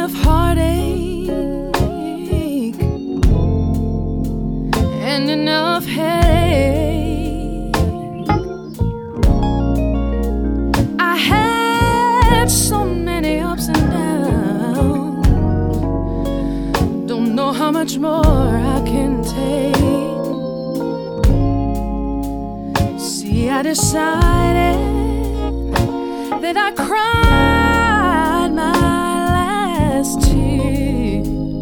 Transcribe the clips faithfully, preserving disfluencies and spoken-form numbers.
enough heartache and enough headache. I had so many ups and downs, don't know how much more I can take. See, I decided that I cried my last tear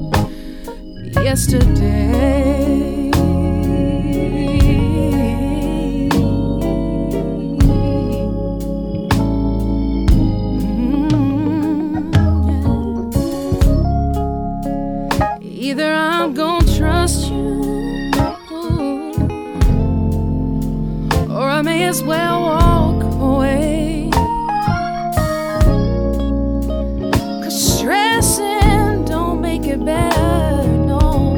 yesterday. Either I'm gonna trust you, or I may as well walk away. 'Cause stressing don't make it better, no.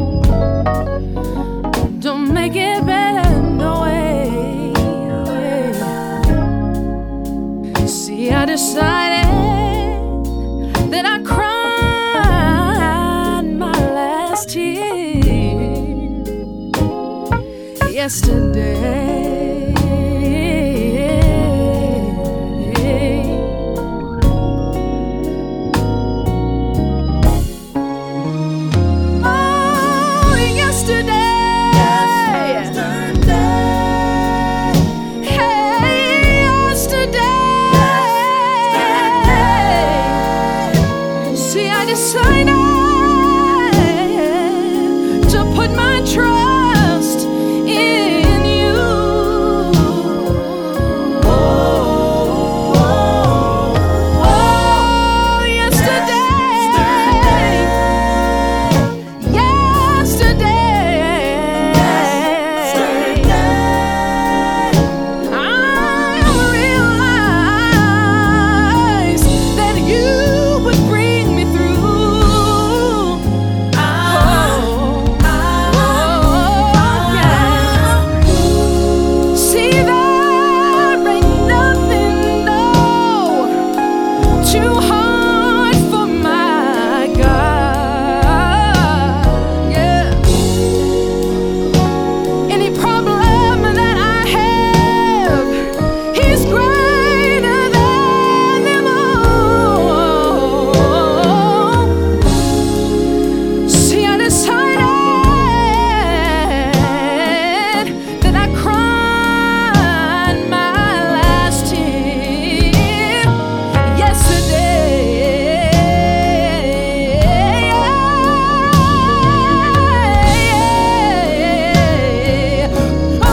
Don't make it better, no way. See, I decided that I cried yesterday. Oh, yesterday. Yesterday. Hey, yesterday. See, I decided to put my trust in you. Oh, oh, oh, yesterday, yesterday, I realized that you would bring me through. Too hard for my God, yeah. Any problem that I have, He's greater than them all. See, I decided that I cried my last tear yesterday. Oh,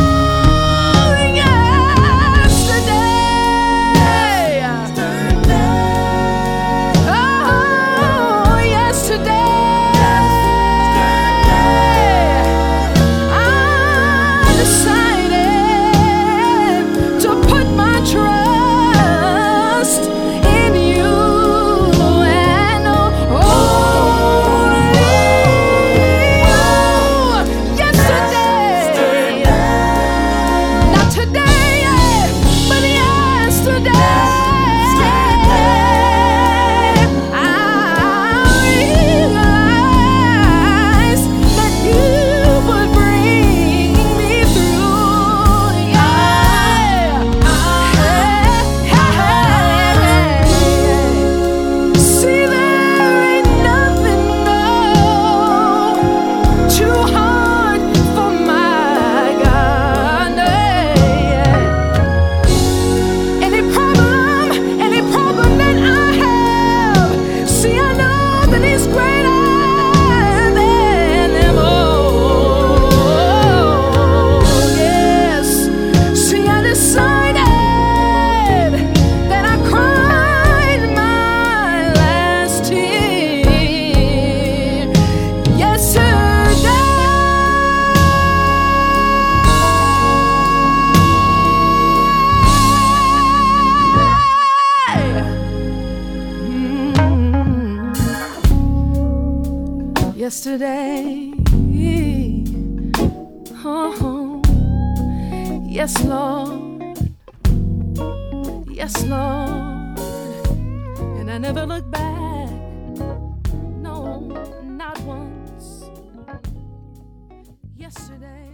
yesterday. Oh, yes, Lord. Yes, Lord. And I never look back. yesterday.